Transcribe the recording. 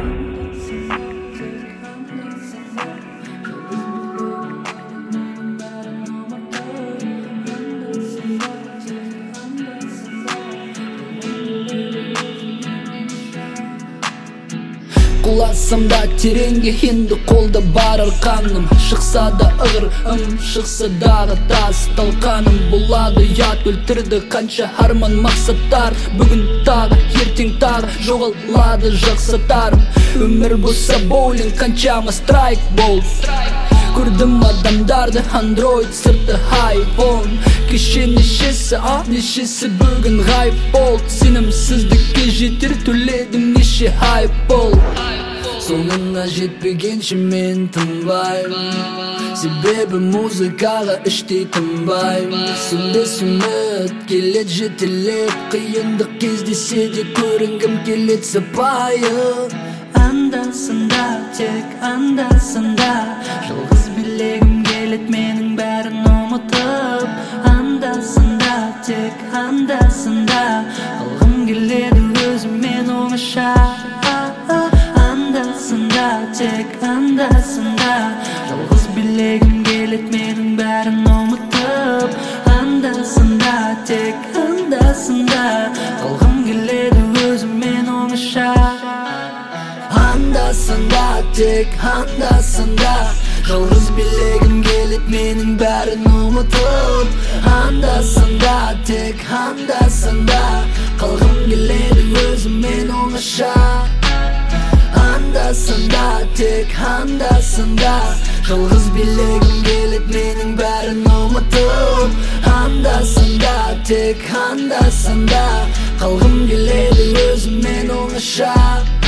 Құласам да тереңге енді қолда бар арқаным. Шықса да ығыр шықса дағы тас талқаным. Болады ят өлтірді қанша арман мақсаттар. Бүгін тағы, ертең тағы жоғалады жақсатарым. Өмір болса боулинг, қаншама страйк бол. Көрдім адамдарды, андроид сырты iPhone. Кеше нешесі, нешесі бүгін ғайып бол. Сенімсіздікке жетер төледім неше хайп бол. Соңына жетпегенше мен тынбаймын, себебі музыкаға іштей тынбаймын. Сүмбес үміт келет жетелеп, қиындық кездесе де көрінгім келет сыпайы. Анда-санда, тек анда-санда, жалғыз билегім келет менің бәрін ұмытып. Анда-санда, тек анда-санда, қалғым келеді өзіммен оңаша. Анда-санда, тек анда-санда, жалғыз билегім келет менің бәрін ұмытып. Анда-санда, тек анда-санда, қалғым келеді өзіммен оңаша. Анда-санда, тек анда-санда, жалғыз билегім келет менің бәрін ұмытып. Анда-санда, тек анда-санда, қалғым келеді өзіммен оңаша. Анда-санда, тек анда-санда, жалғыз билегім келет менің бәрін ұмытып. Анда-санда, тек анда-санда, қалғым келеді өзіммен оңаша.